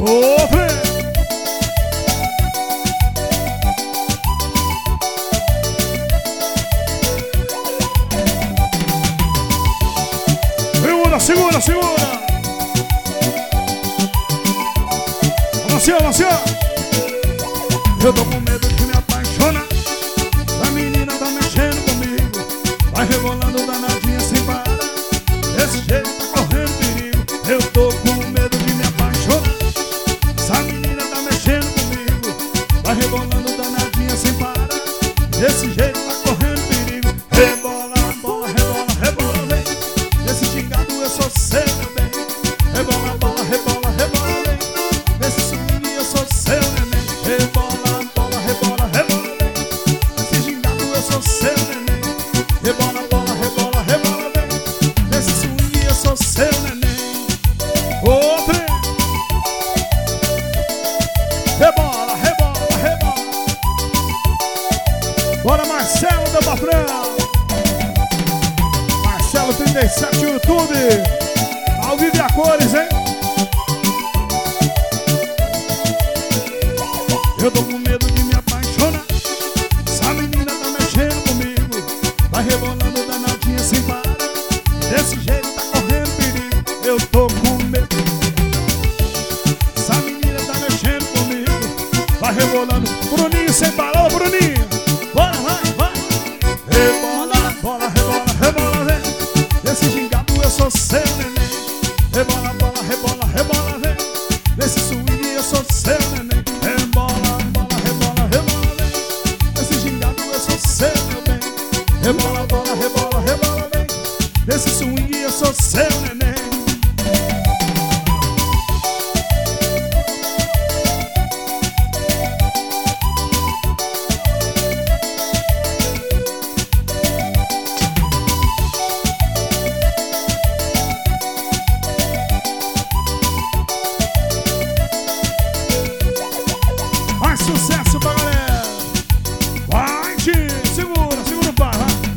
Segura, segura. Vamos assim. Eu tô com medo de me apaixonar. A menina tá mexendo comigo, vai rebolando danadinha sem parar. Desse jeito tá correndo perigo. Eu tô com medo de me apaixonar. Essa menina tá mexendo comigo, vai rebolando danadinha sem parar. Desse jeito tá correndo perigo. Rebola, bola, rebola, rebola, vem. Nesse gingado eu sou seu, meu bem. Rebola, bola, rebola, rebola, vem. Nesse swing eu sou seu, neném. Rebola, bola, rebola, rebola, vem. Nesse gingado eu sou seu, neném. Rebola, bola, rebola, rebola, vem. Nesse swing eu sou seu, neném. Outro. Rebola, rebola, rebola. Bora, Marcelo, meu patrão. 37 YouTube, ao vivo e a cores, hein? Eu tô com medo de me apaixonar. Essa menina tá mexendo comigo, vai rebolando danadinha sem parar. Desse jeito tá correndo perigo. Eu tô com medo. Essa menina tá mexendo comigo, vai rebolando. Bruninho sem parar, Bruninho. Bora, vai. Rebola, bola, rebola, rebola, vem. Nesse gingado eu sou seu, neném. Rebola, bola, rebola, rebola, vem. Nesse swing eu sou seu, neném. Rebola, bola, rebola, rebola, vem. Nesse gingado eu sou seu, meu bem. Rebola, bola, rebola, rebola, vem. Nesse swing eu sou seu, neném. Sucesso para